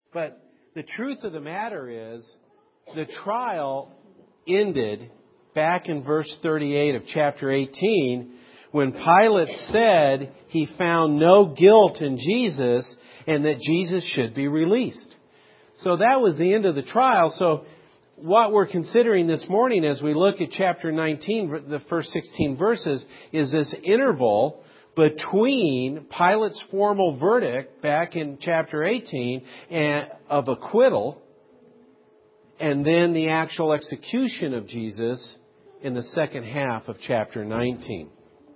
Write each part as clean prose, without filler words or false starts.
But the truth of the matter is, the trial ended back in verse 38 of chapter 18 when Pilate said he found no guilt in Jesus and that Jesus should be released. So that was the end of the trial. So what we're considering this morning as we look at chapter 19, the first 16 verses, is this interval between Pilate's formal verdict back in chapter 18 of acquittal and then the actual execution of Jesus in the second half of chapter 19.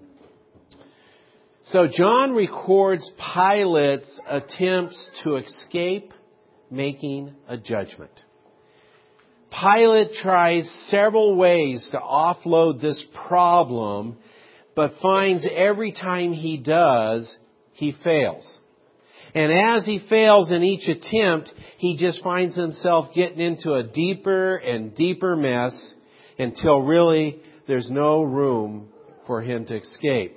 So John records Pilate's attempts to escape making a judgment. Pilate tries several ways to offload this problem, but finds every time he does, he fails. And as he fails in each attempt, he just finds himself getting into a deeper and deeper mess until really there's no room for him to escape.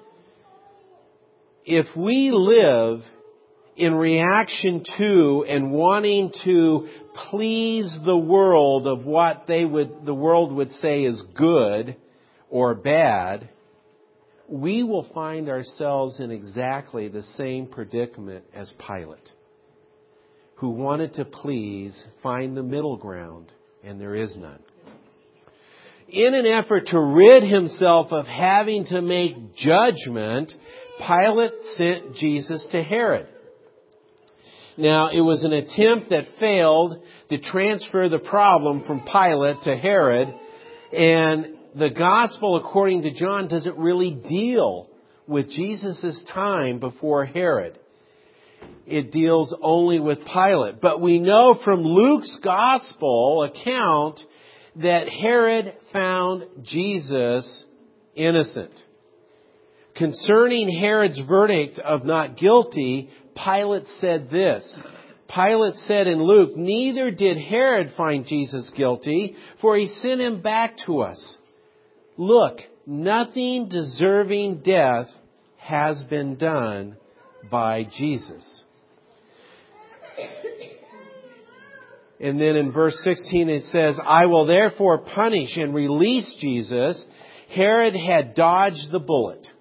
If we live in reaction to and wanting to please the world of what the world would say is good or bad, we will find ourselves in exactly the same predicament as Pilate, who wanted to find the middle ground, and there is none. In an effort to rid himself of having to make judgment, Pilate sent Jesus to Herod. Now, it was an attempt that failed to transfer the problem from Pilate to Herod, and the gospel, according to John, doesn't really deal with Jesus' time before Herod. It deals only with Pilate. But we know from Luke's gospel account that Herod found Jesus innocent. Concerning Herod's verdict of not guilty, Pilate said this. Pilate said in Luke, "Neither did Herod find Jesus guilty, for he sent him back to us. Look, nothing deserving death has been done by Jesus." And then in verse 16 it says, "I will therefore punish and release Jesus." Herod had dodged the bullet.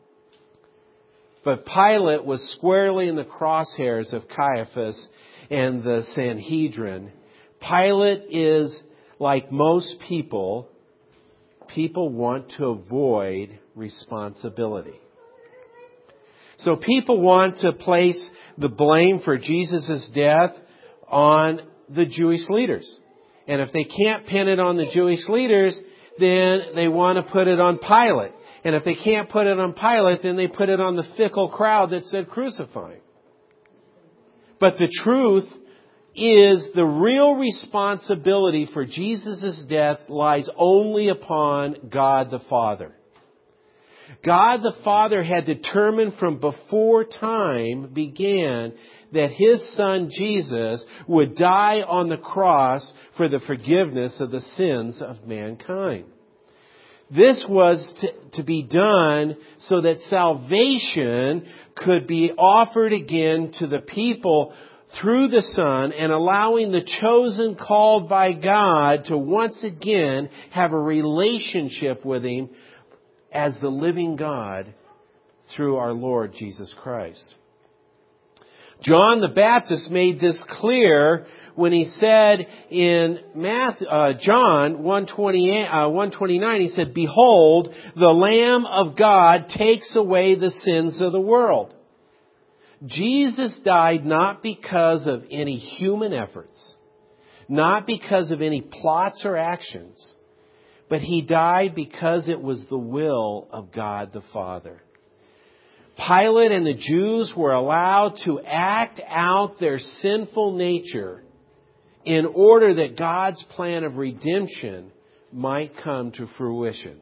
But Pilate was squarely in the crosshairs of Caiaphas and the Sanhedrin. Pilate is like most people. People want to avoid responsibility. So people want to place the blame for Jesus' death on the Jewish leaders. And if they can't pin it on the Jewish leaders, then they want to put it on Pilate. And if they can't put it on Pilate, then they put it on the fickle crowd that said crucify him. But the truth is the real responsibility for Jesus' death lies only upon God the Father. God the Father had determined from before time began that His Son Jesus would die on the cross for the forgiveness of the sins of mankind. This was to be done so that salvation could be offered again to the people through the Son, and allowing the chosen called by God to once again have a relationship with Him as the living God through our Lord Jesus Christ. John the Baptist made this clear when he said in John 1:29, he said, "Behold, the Lamb of God takes away the sins of the world." Jesus died not because of any human efforts, not because of any plots or actions, but He died because it was the will of God the Father. Pilate and the Jews were allowed to act out their sinful nature in order that God's plan of redemption might come to fruition.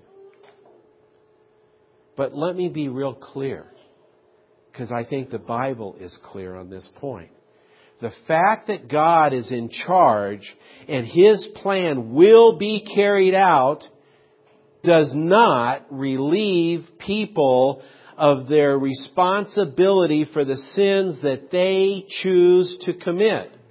But let me be real clear, because I think the Bible is clear on this point. The fact that God is in charge and His plan will be carried out does not relieve people of their responsibility for the sins that they choose to commit.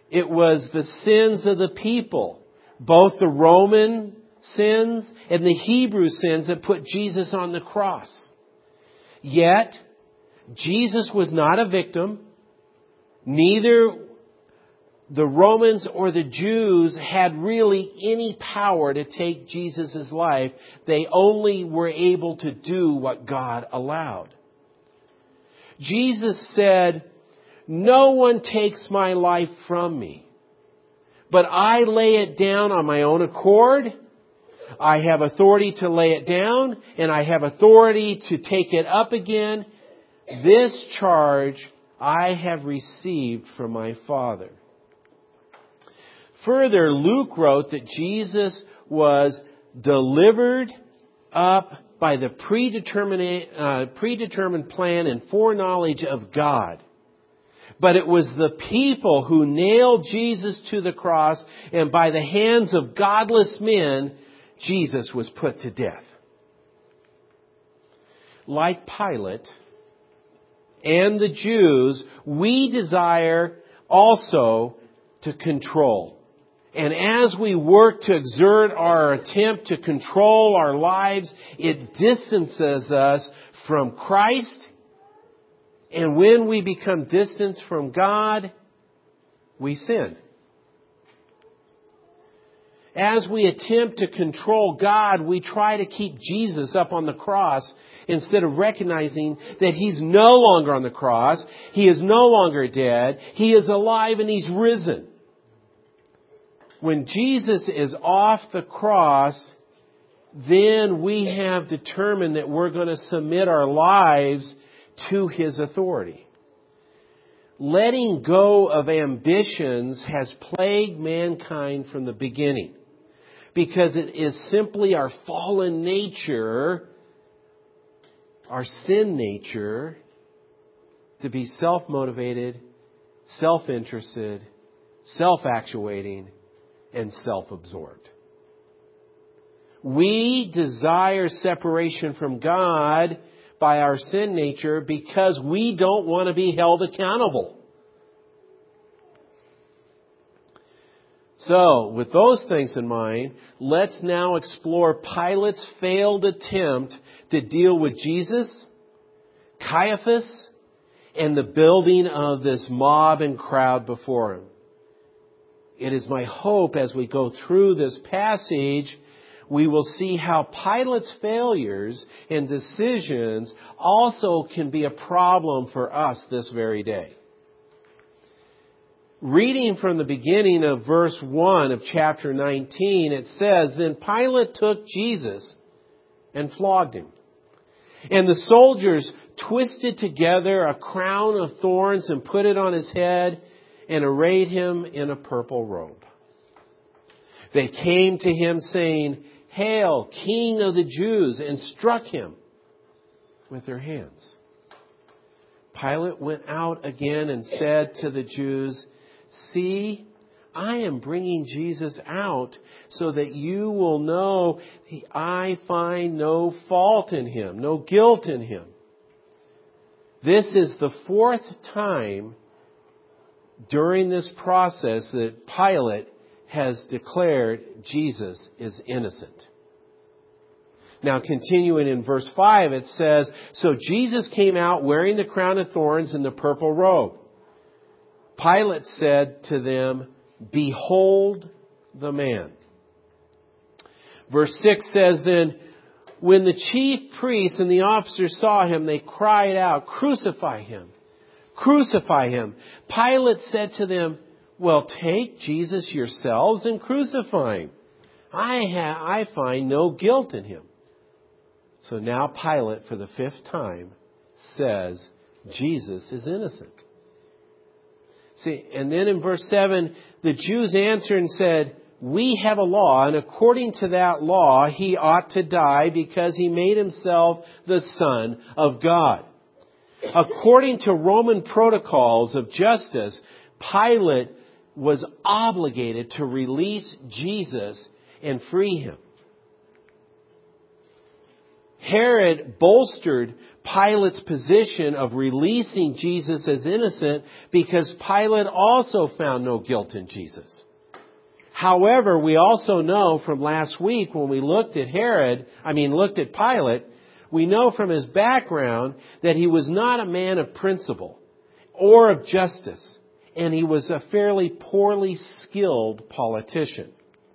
It was the sins of the people, both the Roman sins and the Hebrew sins, that put Jesus on the cross. Yet, Jesus was not a victim. Neither the Romans or the Jews had really any power to take Jesus' life. They only were able to do what God allowed. Jesus said, "No one takes my life from me, but I lay it down on my own accord. I have authority to lay it down, and I have authority to take it up again. This charge I have received from my Father." Further, Luke wrote that Jesus was delivered up by the predetermined plan and foreknowledge of God. But it was the people who nailed Jesus to the cross, and by the hands of godless men, Jesus was put to death. Like Pilate and the Jews, we desire also to control. And as we work to exert our attempt to control our lives, it distances us from Christ. And when we become distant from God, we sin. As we attempt to control God, we try to keep Jesus up on the cross instead of recognizing that He's no longer on the cross. He is no longer dead. He is alive and He's risen. When Jesus is off the cross, then we have determined that we're going to submit our lives to His authority. Letting go of ambitions has plagued mankind from the beginning, because it is simply our fallen nature, our sin nature, to be self-motivated, self-interested, self-actuating, and self-absorbed. We desire separation from God by our sin nature because we don't want to be held accountable. So, with those things in mind, let's now explore Pilate's failed attempt to deal with Jesus, Caiaphas, and the building of this mob and crowd before him. It is my hope as we go through this passage, we will see how Pilate's failures and decisions also can be a problem for us this very day. Reading from the beginning of verse 1 of chapter 19, it says, "Then Pilate took Jesus and flogged Him. And the soldiers twisted together a crown of thorns and put it on His head and arrayed Him in a purple robe. They came to Him saying, 'Hail, King of the Jews,' and struck Him with their hands. Pilate went out again and said to the Jews, 'See, I am bringing Jesus out so that you will know I find no fault in Him, no guilt in Him.' This is the fourth time during this process that Pilate has declared Jesus is innocent. Now, continuing in verse 5, it says, "So Jesus came out wearing the crown of thorns and the purple robe. Pilate said to them, 'Behold the man.'" Verse 6 says, "Then when the chief priests and the officers saw Him, they cried out, 'Crucify Him! Crucify Him!' Pilate said to them, 'Well, take Jesus yourselves and crucify Him. I find no guilt in Him.'" So now Pilate, for the fifth time, says Jesus is innocent. See, and then in verse 7, the Jews answered and said, "We have a law, and according to that law, He ought to die because He made Himself the Son of God." According to Roman protocols of justice, Pilate was obligated to release Jesus and free Him. Herod bolstered Pilate's position of releasing Jesus as innocent because Pilate also found no guilt in Jesus. However, we also know from last week when we looked at Pilate, we know from his background that he was not a man of principle or of justice, and he was a fairly poorly skilled politician.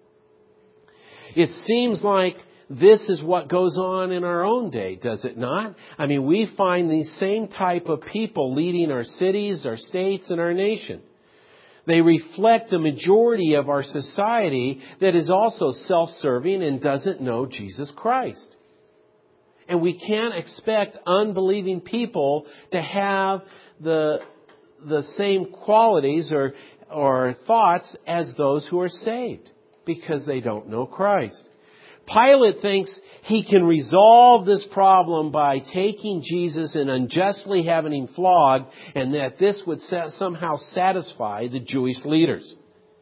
It seems like this is what goes on in our own day, does it not? I mean, we find these same type of people leading our cities, our states, and our nation. They reflect the majority of our society that is also self-serving and doesn't know Jesus Christ. And we can't expect unbelieving people to have the same qualities or thoughts as those who are saved because they don't know Christ. Pilate thinks he can resolve this problem by taking Jesus and unjustly having him flogged, and that this would somehow satisfy the Jewish leaders.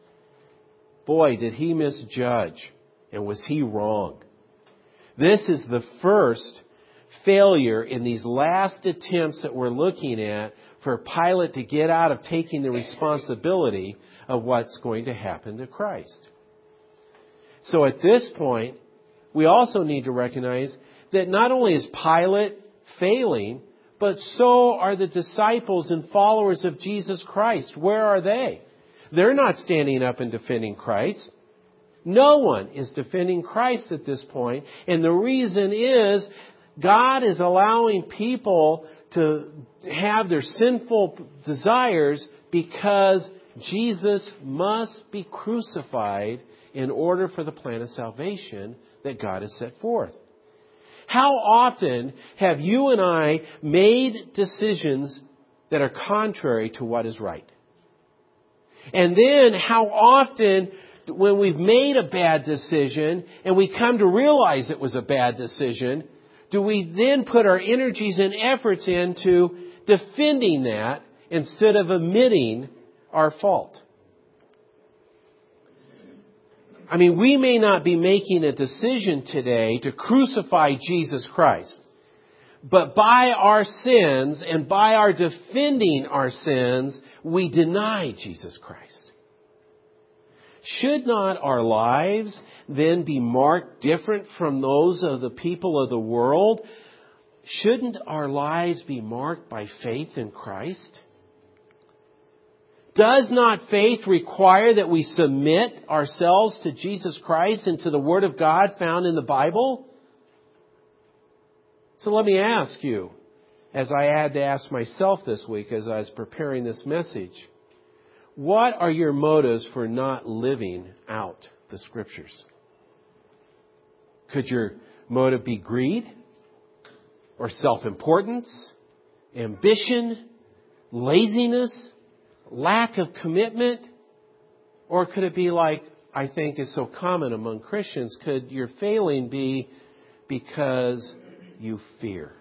Boy, did he misjudge, and was he wrong. This is the first failure in these last attempts that we're looking at for Pilate to get out of taking the responsibility of what's going to happen to Christ. So at this point, we also need to recognize that not only is Pilate failing, but so are the disciples and followers of Jesus Christ. Where are they? They're not standing up and defending Christ. No one is defending Christ at this point. And the reason is God is allowing people to have their sinful desires because Jesus must be crucified in order for the plan of salvation that God has set forth. How often have you and I made decisions that are contrary to what is right? And then how often when we've made a bad decision and we come to realize it was a bad decision, do we then put our energies and efforts into defending that instead of admitting our fault? I mean, we may not be making a decision today to crucify Jesus Christ, but by our sins and by our defending our sins, we deny Jesus Christ. Should not our lives then be marked different from those of the people of the world? Shouldn't our lives be marked by faith in Christ? Does not faith require that we submit ourselves to Jesus Christ and to the Word of God found in the Bible? So let me ask you, as I had to ask myself this week as I was preparing this message, what are your motives for not living out the Scriptures? Could your motive be greed or self-importance, ambition, laziness, lack of commitment? Or could it be like, I think is so common among Christians, could your failing be because you fear?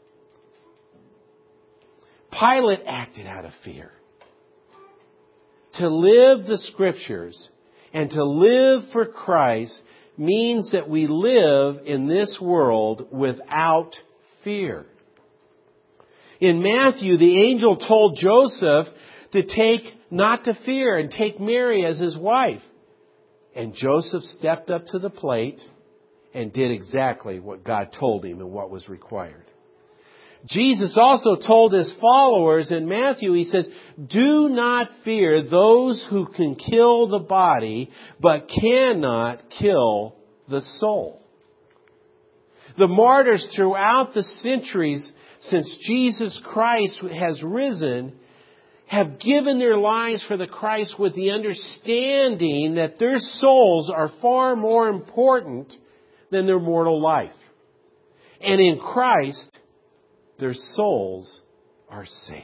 Pilate acted out of fear. To live the Scriptures and to live for Christ means that we live in this world without fear. In Matthew, the angel told Joseph not to fear and take Mary as his wife. And Joseph stepped up to the plate and did exactly what God told him and what was required. Jesus also told his followers in Matthew, he says, do not fear those who can kill the body, but cannot kill the soul. The martyrs throughout the centuries since Jesus Christ has risen have given their lives for the Christ with the understanding that their souls are far more important than their mortal life. And in Christ, their souls are safe.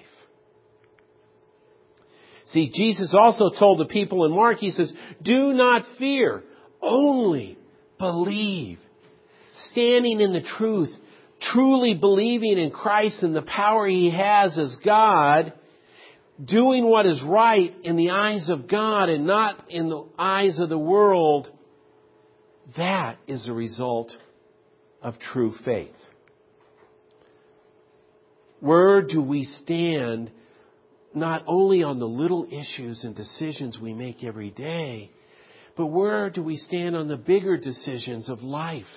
See, Jesus also told the people in Mark, he says, do not fear, only believe. Standing in the truth, truly believing in Christ and the power He has as God, doing what is right in the eyes of God and not in the eyes of the world, that is a result of true faith. Where do we stand not only on the little issues and decisions we make every day, but where do we stand on the bigger decisions of life?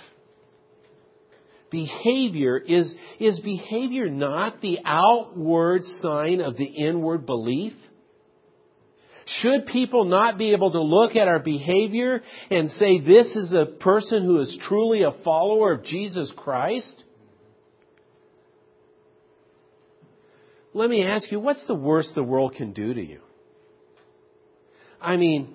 Behavior, is behavior not the outward sign of the inward belief? Should people not be able to look at our behavior and say this is a person who is truly a follower of Jesus Christ? Let me ask you, what's the worst the world can do to you? I mean,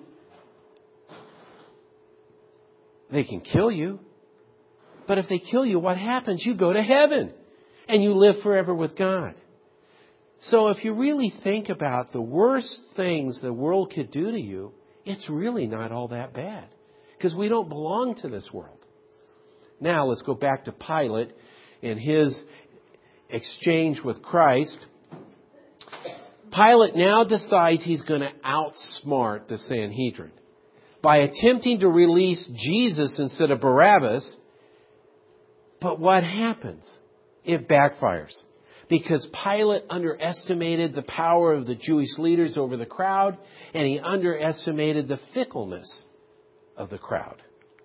they can kill you. But if they kill you, what happens? You go to heaven and you live forever with God. So if you really think about the worst things the world could do to you, it's really not all that bad. Because we don't belong to this world. Now let's go back to Pilate and his exchange with Christ. Pilate now decides he's going to outsmart the Sanhedrin. By attempting to release Jesus instead of Barabbas. But what happens? It backfires. Because Pilate underestimated the power of the Jewish leaders over the crowd, and he underestimated the fickleness of the crowd.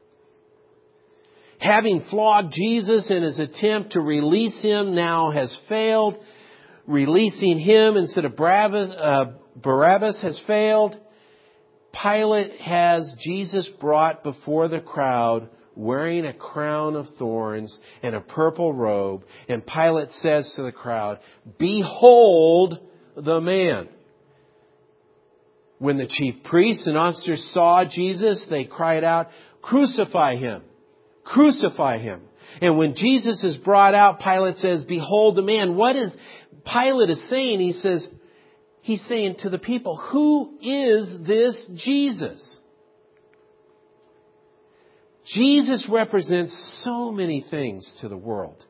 Having flogged Jesus in his attempt to release him now has failed. Releasing him instead of Barabbas has failed. Pilate has Jesus brought before the crowd wearing a crown of thorns and a purple robe. And Pilate says to the crowd, "Behold the man." When the chief priests and officers saw Jesus, they cried out, "Crucify him! Crucify him!" And when Jesus is brought out, Pilate says, "Behold the man." What is Pilate is saying? He's saying to the people, who is this Jesus? Jesus represents so many things to the world.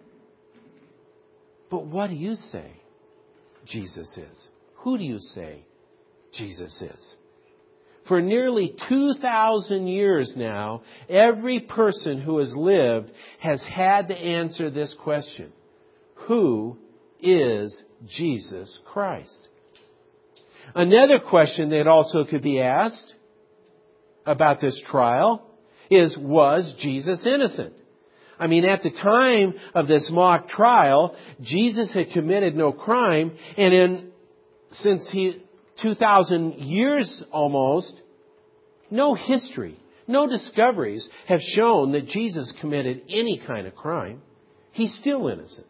But what do you say Jesus is? Who do you say Jesus is? For nearly 2,000 years now, every person who has lived has had to answer this question. Who is Jesus Christ? Another question that also could be asked about this trial is, was Jesus innocent? I mean, at the time of this mock trial, Jesus had committed no crime, and since 2,000 years almost, no history, no discoveries have shown that Jesus committed any kind of crime. He's still innocent.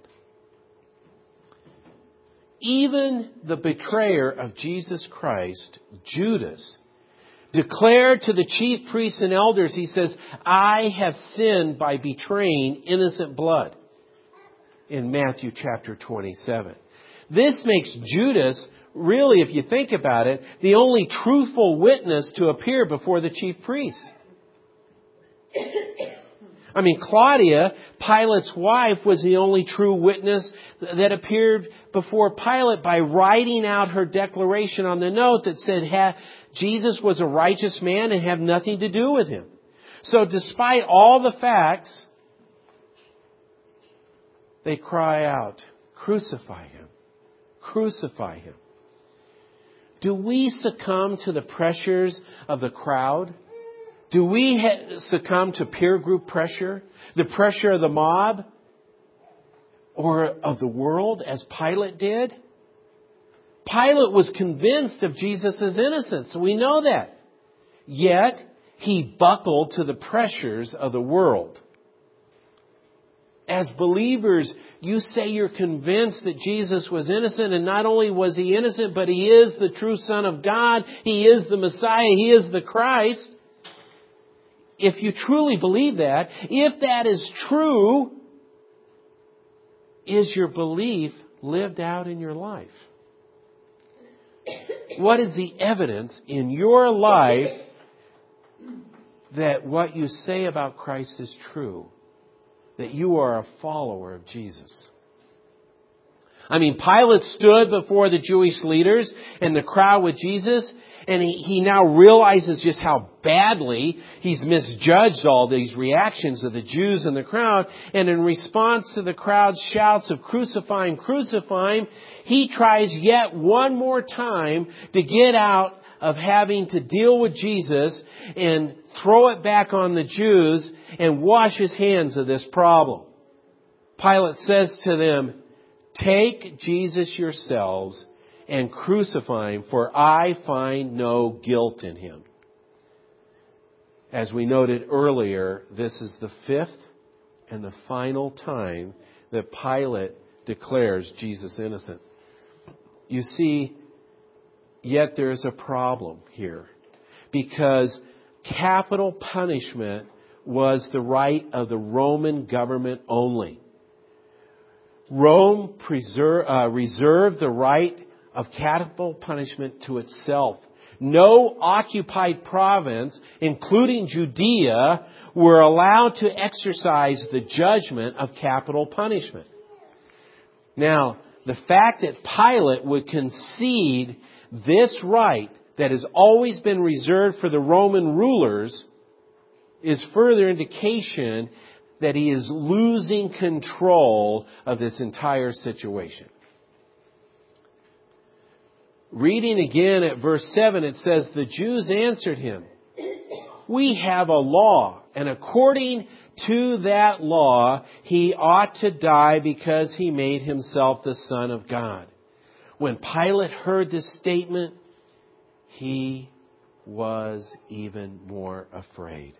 Even the betrayer of Jesus Christ, Judas, declared to the chief priests and elders, he says, "I have sinned by betraying innocent blood." In Matthew chapter 27. This makes Judas, really, if you think about it, the only truthful witness to appear before the chief priests. I mean, Claudia, Pilate's wife, was the only true witness that appeared before Pilate by writing out her declaration on the note that said Jesus was a righteous man and have nothing to do with him. So despite all the facts, they cry out, "Crucify him! Crucify him!" Do we succumb to the pressures of the crowd? Do we succumb to peer group pressure, the pressure of the mob, or of the world, as Pilate did? Pilate was convinced of Jesus' innocence. We know that. Yet, he buckled to the pressures of the world. As believers, you say you're convinced that Jesus was innocent, and not only was he innocent, but he is the true Son of God. He is the Messiah. He is the Christ. If you truly believe that, if that is true, is your belief lived out in your life? What is the evidence in your life that what you say about Christ is true? That you are a follower of Jesus? I mean, Pilate stood before the Jewish leaders and the crowd with Jesus, and he now realizes just how badly he's misjudged all these reactions of the Jews and the crowd. And in response to the crowd's shouts of "Crucify him, crucify him," he tries yet one more time to get out of having to deal with Jesus and throw it back on the Jews and wash his hands of this problem. Pilate says to them, "Take Jesus yourselves and crucify him, for I find no guilt in him." As we noted earlier, this is the fifth and the final time that Pilate declares Jesus innocent. You see, yet there is a problem here, because capital punishment was the right of the Roman government only. Rome reserved the right of capital punishment to itself. No occupied province, including Judea, were allowed to exercise the judgment of capital punishment. Now, the fact that Pilate would concede this right that has always been reserved for the Roman rulers is further indication that he is losing control of this entire situation. Reading again at verse 7, it says, "The Jews answered him, 'We have a law, and according to that law, he ought to die because he made himself the Son of God.' When Pilate heard this statement, he was even more afraid."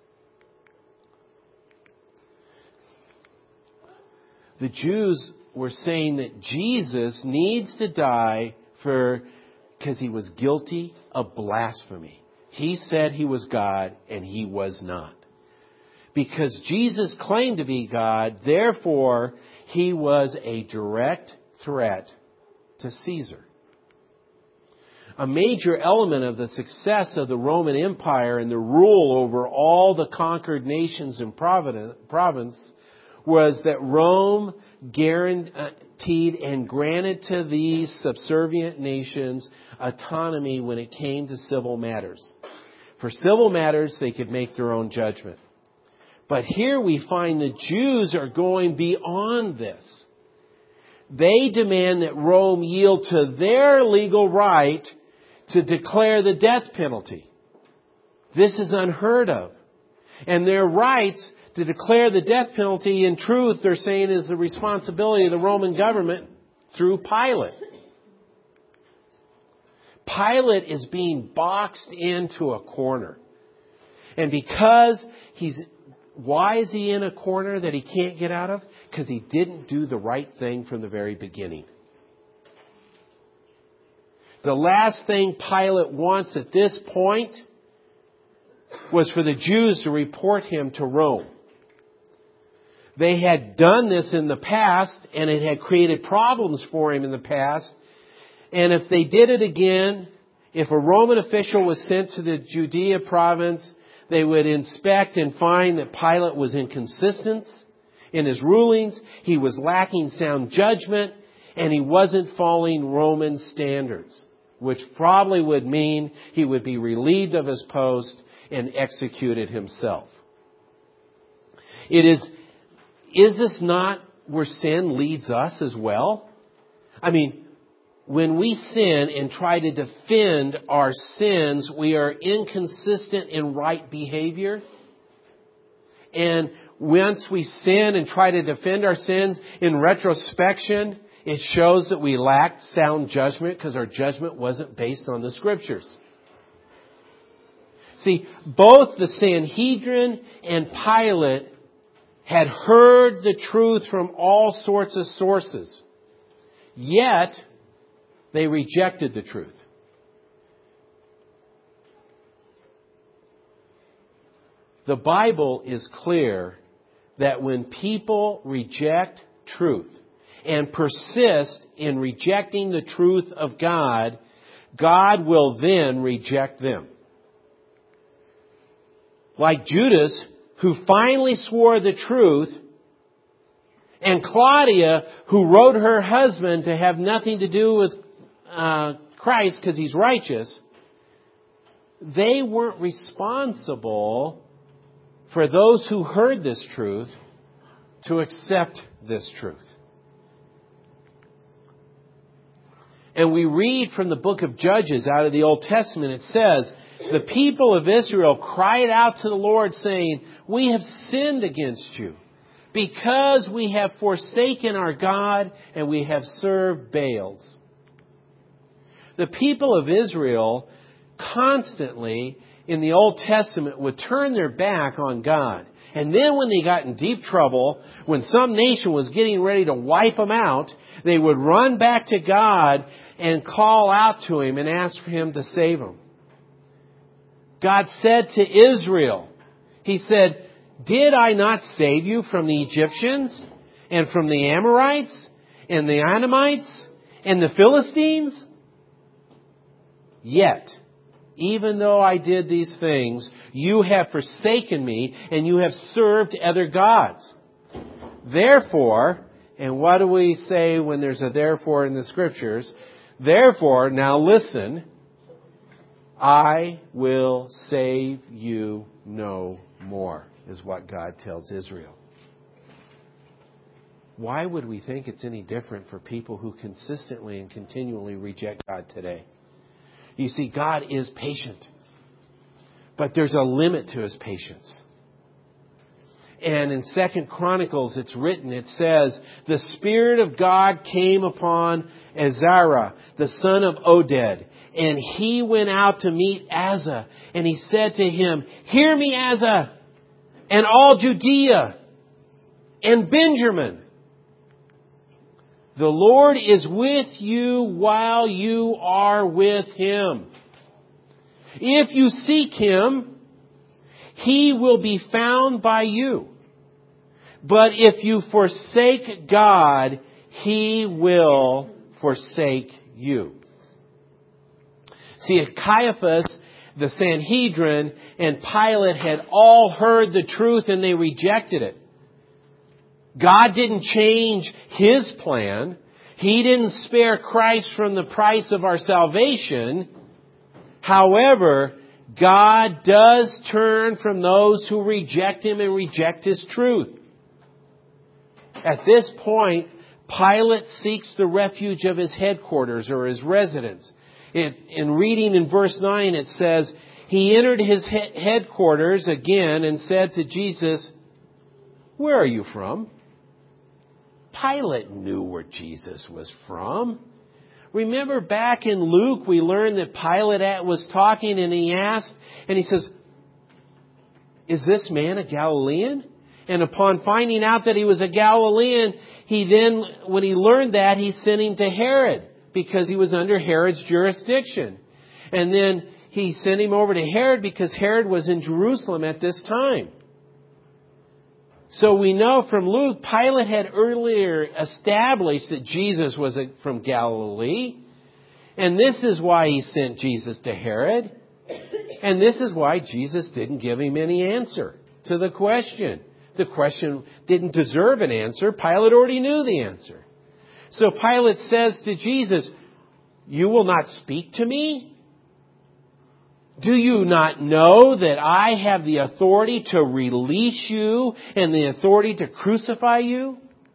The Jews were saying that Jesus needs to die because he was guilty of blasphemy. He said he was God, and he was not. Because Jesus claimed to be God, therefore, he was a direct threat to Caesar. A major element of the success of the Roman Empire and the rule over all the conquered nations and province was that Rome guaranteed and granted to these subservient nations autonomy when it came to civil matters. For civil matters, they could make their own judgment. But here we find the Jews are going beyond this. They demand that Rome yield to their legal right to declare the death penalty. This is unheard of. And their rights to declare the death penalty, in truth, they're saying, is the responsibility of the Roman government through Pilate. Pilate is being boxed into a corner. And because why is he in a corner that he can't get out of? Because he didn't do the right thing from the very beginning. The last thing Pilate wants at this point was for the Jews to report him to Rome. They had done this in the past, and it had created problems for him in the past. And if they did it again, if a Roman official was sent to the Judea province, they would inspect and find that Pilate was inconsistent in his rulings, he was lacking sound judgment, and he wasn't following Roman standards, which probably would mean he would be relieved of his post and executed himself. Is this not where sin leads us as well? I mean, when we sin and try to defend our sins, we are inconsistent in right behavior. And once we sin and try to defend our sins, in retrospection, it shows that we lacked sound judgment because our judgment wasn't based on the Scriptures. See, both the Sanhedrin and Pilate had heard the truth from all sorts of sources. Yet, they rejected the truth. The Bible is clear that when people reject truth and persist in rejecting the truth of God, God will then reject them. Like Judas, who finally swore the truth And Claudia, who wrote her husband to have nothing to do with Christ because he's righteous, they weren't responsible for those who heard this truth to accept this truth. And we read from the book of Judges out of the Old Testament, it says, the people of Israel cried out to the Lord saying, "We have sinned against you because we have forsaken our God and we have served Baals." The people of Israel constantly in the Old Testament would turn their back on God. And then when they got in deep trouble, when some nation was getting ready to wipe them out, they would run back to God and call out to Him and ask for Him to save them. God said to Israel, He said, "Did I not save you from the Egyptians and from the Amorites and the Ammonites and the Philistines? Yet, even though I did these things, you have forsaken me and you have served other gods. Therefore," and what do we say when there's a therefore in the Scriptures? "Therefore, now listen, I will save you no more," is what God tells Israel. Why would we think it's any different for people who consistently and continually reject God today? You see, God is patient. But there's a limit to His patience. And in 2 Chronicles, it's written, it says, "The Spirit of God came upon Azariah, the son of Oded, and he went out to meet Asa. And he said to him, 'Hear me, Asa, and all Judea, and Benjamin. The Lord is with you while you are with Him. If you seek Him, He will be found by you. But if you forsake God, He will forsake you.'" See, Caiaphas, the Sanhedrin, and Pilate had all heard the truth and they rejected it. God didn't change His plan. He didn't spare Christ from the price of our salvation. However, God does turn from those who reject Him and reject His truth. At this point, Pilate seeks the refuge of his headquarters or his residence. In reading in verse 9, it says, "He entered his headquarters again and said to Jesus, 'Where are you from?'" Pilate knew where Jesus was from. Remember back in Luke, we learned that Pilate was talking and he asked, and he says, "Is this man a Galilean?" And upon finding out that he was a Galilean, when he learned that, he sent him to Herod because he was under Herod's jurisdiction. And then he sent him over to Herod because Herod was in Jerusalem at this time. So we know from Luke, Pilate had earlier established that Jesus was from Galilee. And this is why he sent Jesus to Herod. And this is why Jesus didn't give him any answer to the question. The question didn't deserve an answer. Pilate already knew the answer. So Pilate says to Jesus, "You will not speak to me? Do you not know that I have the authority to release you and the authority to crucify you?"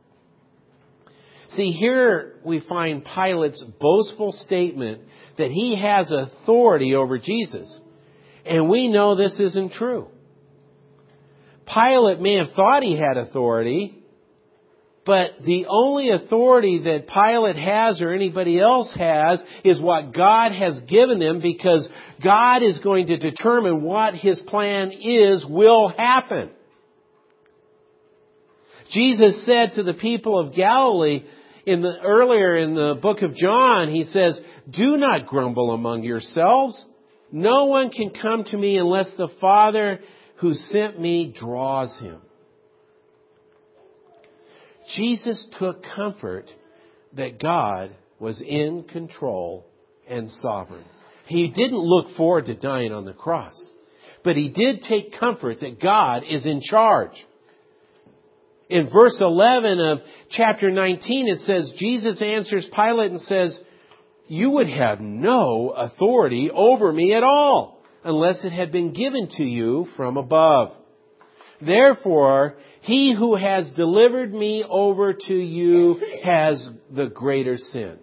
See, here we find Pilate's boastful statement that he has authority over Jesus. And we know this isn't true. Pilate may have thought he had authority, but the only authority that Pilate has or anybody else has is what God has given them, because God is going to determine what His plan will happen. Jesus said to the people of Galilee earlier in the book of John, He says, "Do not grumble among yourselves. No one can come to me unless the Father who sent me draws him." Jesus took comfort that God was in control and sovereign. He didn't look forward to dying on the cross, but He did take comfort that God is in charge. In verse 11 of chapter 19, it says, Jesus answers Pilate and says, "You would have no authority over me at all, unless it had been given to you from above. Therefore, he who has delivered me over to you has the greater sin."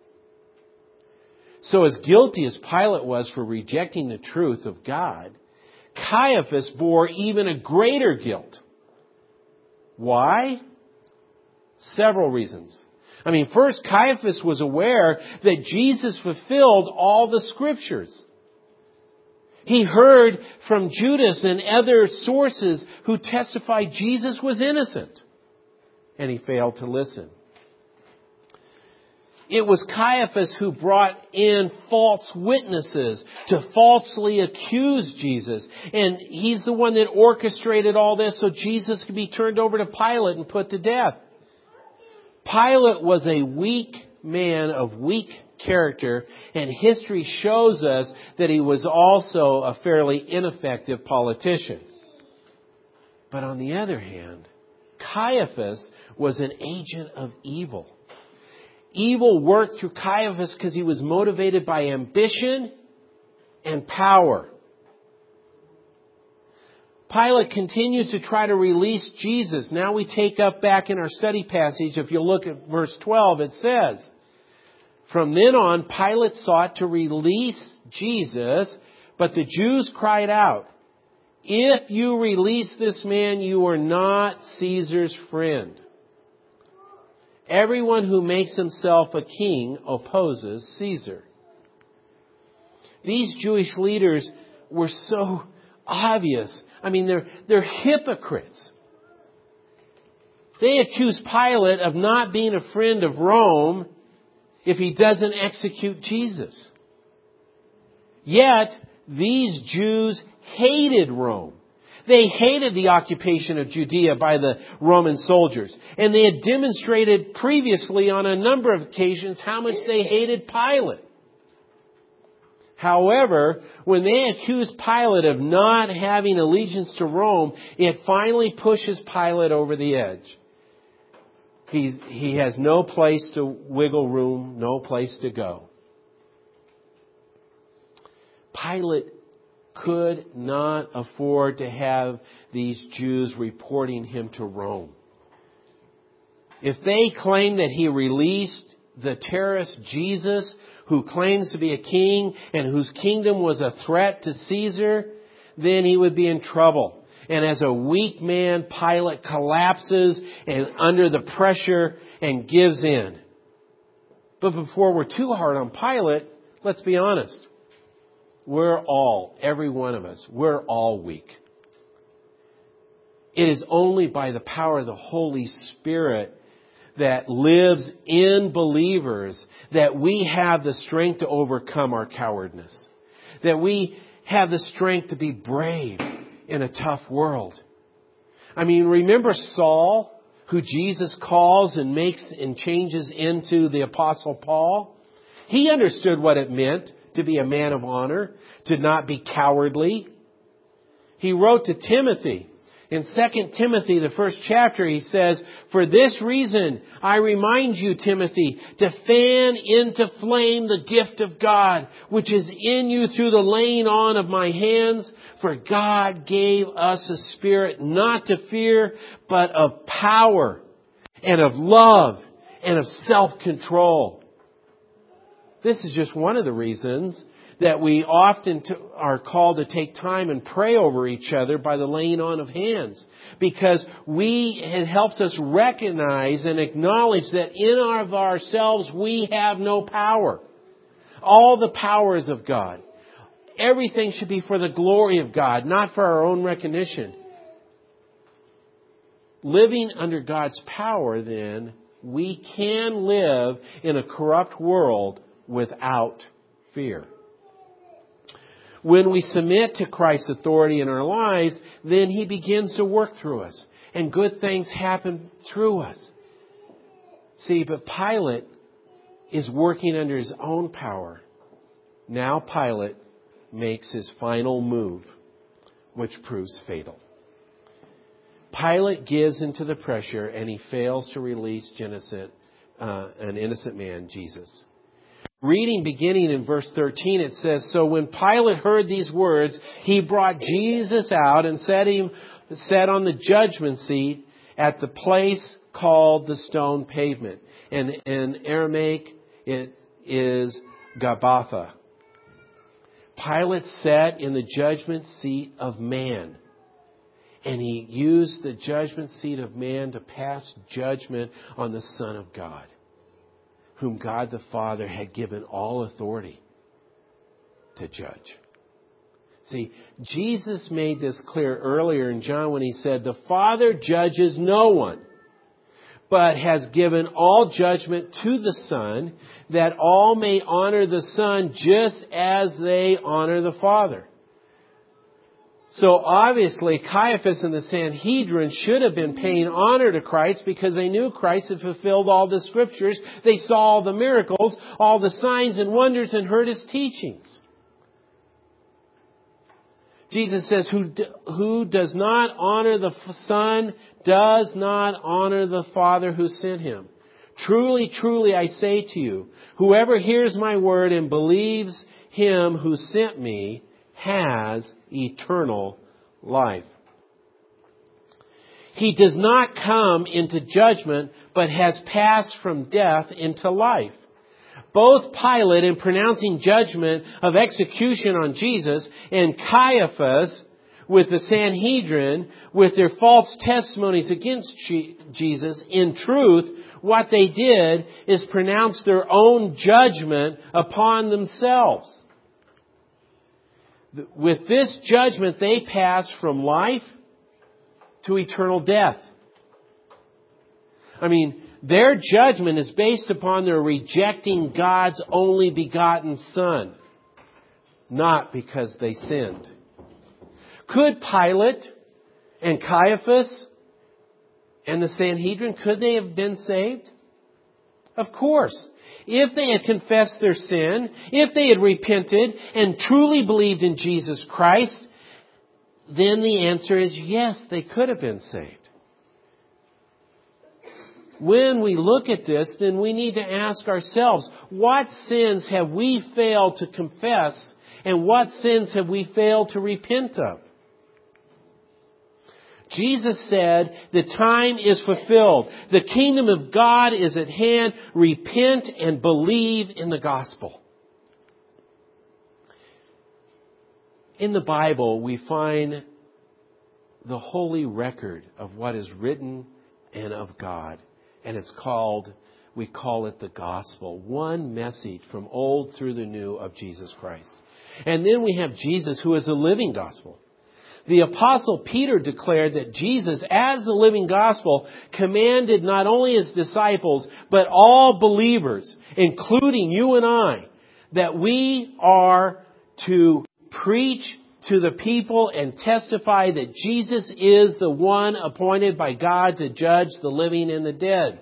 So as guilty as Pilate was for rejecting the truth of God, Caiaphas bore even a greater guilt. Why? Several reasons. First, Caiaphas was aware that Jesus fulfilled all the Scriptures. He heard from Judas and other sources who testified Jesus was innocent, and he failed to listen. It was Caiaphas who brought in false witnesses to falsely accuse Jesus. And he's the one that orchestrated all this so Jesus could be turned over to Pilate and put to death. Pilate was a weak man of weak character, and history shows us that he was also a fairly ineffective politician. But on the other hand, Caiaphas was an agent of evil. Evil worked through Caiaphas because he was motivated by ambition and power. Pilate continues to try to release Jesus. Now we take up back in our study passage, if you look at verse 12, it says, "From then on, Pilate sought to release Jesus, but the Jews cried out, 'If you release this man, you are not Caesar's friend. Everyone who makes himself a king opposes Caesar.'" These Jewish leaders were so obvious. They're hypocrites. They accuse Pilate of not being a friend of Rome if he doesn't execute Jesus. Yet, these Jews hated Rome. They hated the occupation of Judea by the Roman soldiers. And they had demonstrated previously on a number of occasions how much they hated Pilate. However, when they accused Pilate of not having allegiance to Rome, it finally pushes Pilate over the edge. He has no place to wiggle room, no place to go. Pilate could not afford to have these Jews reporting him to Rome. If they claimed that he released the terrorist Jesus, who claims to be a king and whose kingdom was a threat to Caesar, then he would be in trouble. And as a weak man, Pilate collapses and under the pressure and gives in. But before we're too hard on Pilate, let's be honest. Every one of us, we're all weak. It is only by the power of the Holy Spirit that lives in believers that we have the strength to overcome our cowardness. That we have the strength to be brave in a tough world. Remember Saul, who Jesus calls and makes and changes into the Apostle Paul? He understood what it meant to be a man of honor, to not be cowardly. He wrote to Timothy. In 2 Timothy, the first chapter, he says, "For this reason, I remind you, Timothy, to fan into flame the gift of God, which is in you through the laying on of my hands. For God gave us a spirit not to fear, but of power and of love and of self-control." This is just one of the reasons that we often are called to take time and pray over each other by the laying on of hands. Because it helps us recognize and acknowledge that in of ourselves we have no power. All the power is of God. Everything should be for the glory of God, not for our own recognition. Living under God's power, then, we can live in a corrupt world without fear. When we submit to Christ's authority in our lives, then He begins to work through us. And good things happen through us. See, but Pilate is working under his own power. Now Pilate makes his final move, which proves fatal. Pilate gives into the pressure and he fails to release an innocent man, Jesus. Reading beginning in verse 13, it says, "So when Pilate heard these words, he brought Jesus out and sat on the judgment seat at the place called the Stone Pavement." And in Aramaic, it is Gabbatha. Pilate sat in the judgment seat of man. And he used the judgment seat of man to pass judgment on the Son of God, whom God the Father had given all authority to judge. See, Jesus made this clear earlier in John when he said, "The Father judges no one, but has given all judgment to the Son, that all may honor the Son just as they honor the Father." So obviously, Caiaphas and the Sanhedrin should have been paying honor to Christ because they knew Christ had fulfilled all the Scriptures. They saw all the miracles, all the signs and wonders, and heard His teachings. Jesus says, who does not honor the Son does not honor the Father who sent Him. Truly, truly, I say to you, whoever hears my word and believes Him who sent me has eternal life. He does not come into judgment, but has passed from death into life. Both Pilate, in pronouncing judgment of execution on Jesus, and Caiaphas, with the Sanhedrin, with their false testimonies against Jesus, in truth, what they did is pronounce their own judgment upon themselves. With this judgment, they pass from life to eternal death. I mean, their judgment is based upon their rejecting God's only begotten Son, not because they sinned. Could Pilate and Caiaphas and the Sanhedrin, could they have been saved? Of course. If they had confessed their sin, if they had repented and truly believed in Jesus Christ, then the answer is yes, they could have been saved. When we look at this, then we need to ask ourselves, what sins have we failed to confess and what sins have we failed to repent of? Jesus said, the time is fulfilled. The kingdom of God is at hand. Repent and believe in the gospel. In the Bible, we find the holy record of what is written and of God. And we call it the gospel. One message from old through the new of Jesus Christ. And then we have Jesus, who is the living gospel. The Apostle Peter declared that Jesus, as the living gospel, commanded not only His disciples, but all believers, including you and I, that we are to preach to the people and testify that Jesus is the one appointed by God to judge the living and the dead.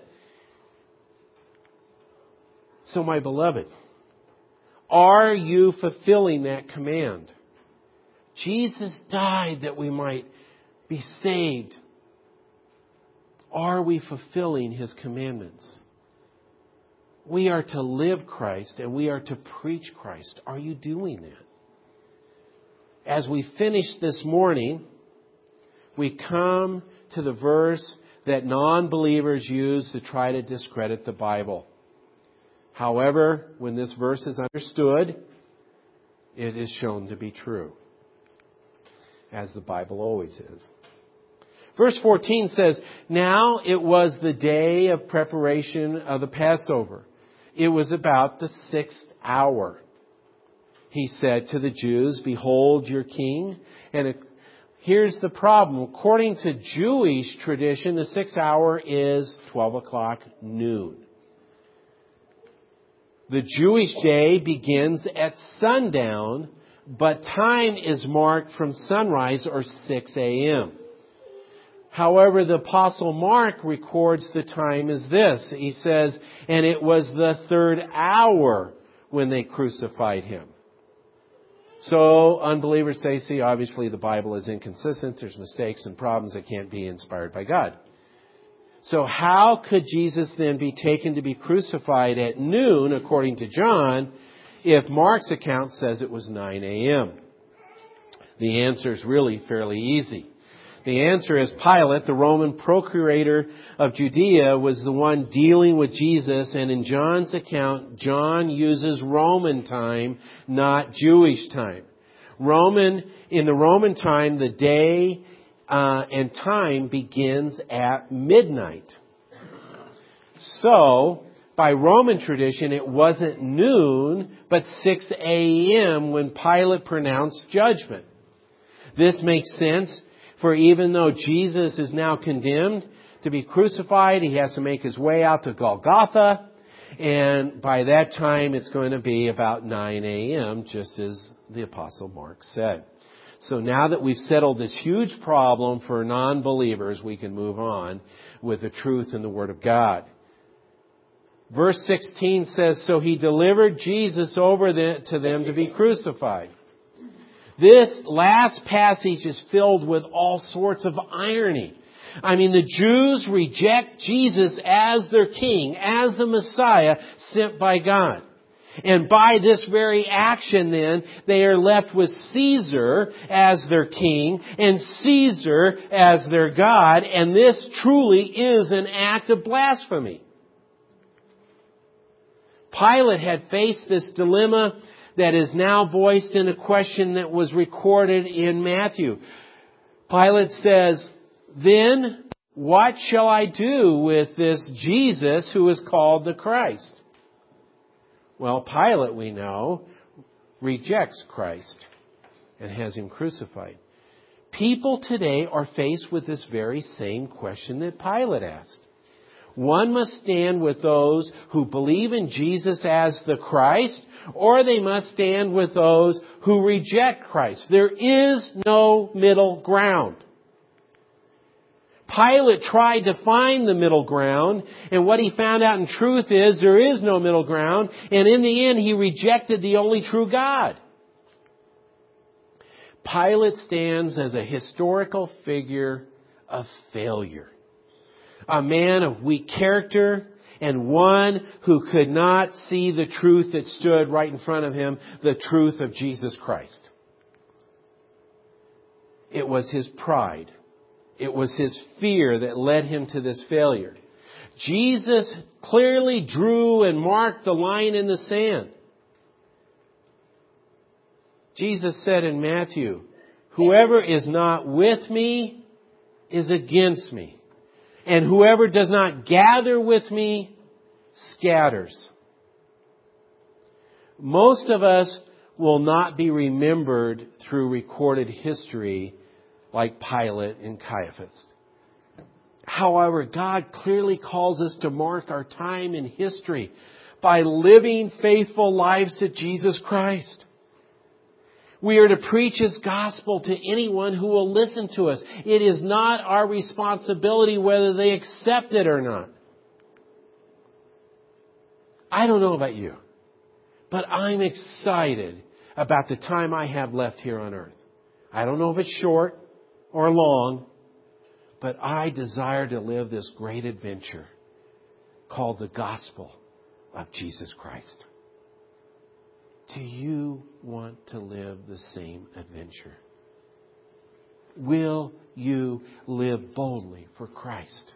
So, my beloved, are you fulfilling that command? Jesus died that we might be saved. Are we fulfilling His commandments? We are to live Christ and we are to preach Christ. Are you doing that? As we finish this morning, we come to the verse that non-believers use to try to discredit the Bible. However, when this verse is understood, it is shown to be true, as the Bible always is. Verse 14 says, "Now it was the day of preparation of the Passover. It was about the 6th hour. He said to the Jews, 'Behold your king.'" And here's the problem. According to Jewish tradition, the 6th hour is 12 o'clock noon. The Jewish day begins at sundown, but time is marked from sunrise or 6 a.m. However, the Apostle Mark records the time as this. He says, "And it was the 3rd hour when they crucified Him." So unbelievers say, see, obviously the Bible is inconsistent. There's mistakes and problems that can't be inspired by God. So how could Jesus then be taken to be crucified at noon, according to John, if Mark's account says it was 9 a.m.? The answer is really fairly easy. The answer is Pilate, the Roman procurator of Judea, was the one dealing with Jesus, and in John's account, John uses Roman time, not Jewish time. In the Roman time, the day and time begins at midnight. So, by Roman tradition, it wasn't noon, but 6 a.m. when Pilate pronounced judgment. This makes sense, for even though Jesus is now condemned to be crucified, he has to make his way out to Golgotha. And by that time, it's going to be about 9 a.m., just as the Apostle Mark said. So now that we've settled this huge problem for non-believers, we can move on with the truth in the Word of God. Verse 16 says, so he delivered Jesus over to them to be crucified. This last passage is filled with all sorts of irony. I mean, the Jews reject Jesus as their king, as the Messiah sent by God. And by this very action then, they are left with Caesar as their king and Caesar as their God. And this truly is an act of blasphemy. Pilate had faced this dilemma that is now voiced in a question that was recorded in Matthew. Pilate says, then what shall I do with this Jesus who is called the Christ? Well, Pilate, we know, rejects Christ and has him crucified. People today are faced with this very same question that Pilate asked. One must stand with those who believe in Jesus as the Christ, or they must stand with those who reject Christ. There is no middle ground. Pilate tried to find the middle ground, and what he found out in truth is there is no middle ground, and in the end he rejected the only true God. Pilate stands as a historical figure of failure. A man of weak character and one who could not see the truth that stood right in front of him, the truth of Jesus Christ. It was his pride. It was his fear that led him to this failure. Jesus clearly drew and marked the line in the sand. Jesus said in Matthew, whoever is not with me is against me. And whoever does not gather with me scatters. Most of us will not be remembered through recorded history like Pilate and Caiaphas. However, God clearly calls us to mark our time in history by living faithful lives to Jesus Christ. We are to preach His gospel to anyone who will listen to us. It is not our responsibility whether they accept it or not. I don't know about you, but I'm excited about the time I have left here on earth. I don't know if it's short or long, but I desire to live this great adventure called the gospel of Jesus Christ. Do you want to live the same adventure? Will you live boldly for Christ?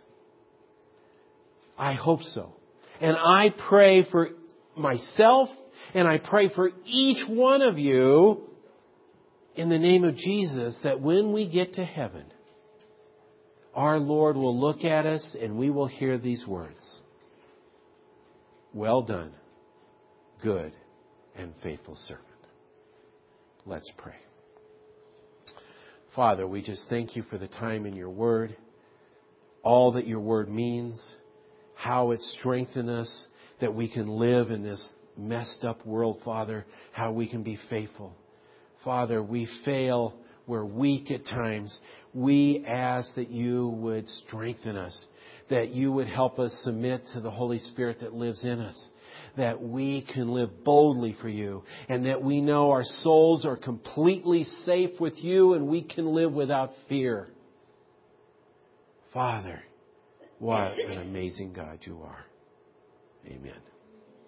I hope so. And I pray for myself and I pray for each one of you in the name of Jesus that when we get to heaven, our Lord will look at us and we will hear these words. Well done, good and faithful servant. Let's pray. Father, we just thank you for the time in your word, all that your word means, how it strengthens us, that we can live in this messed up world, Father, how we can be faithful. Father, we fail we're weak at times, we ask that you would strengthen us, that you would help us submit to the Holy Spirit that lives in us, that we can live boldly for you, and that we know our souls are completely safe with you and we can live without fear. Father, what an amazing God you are. Amen.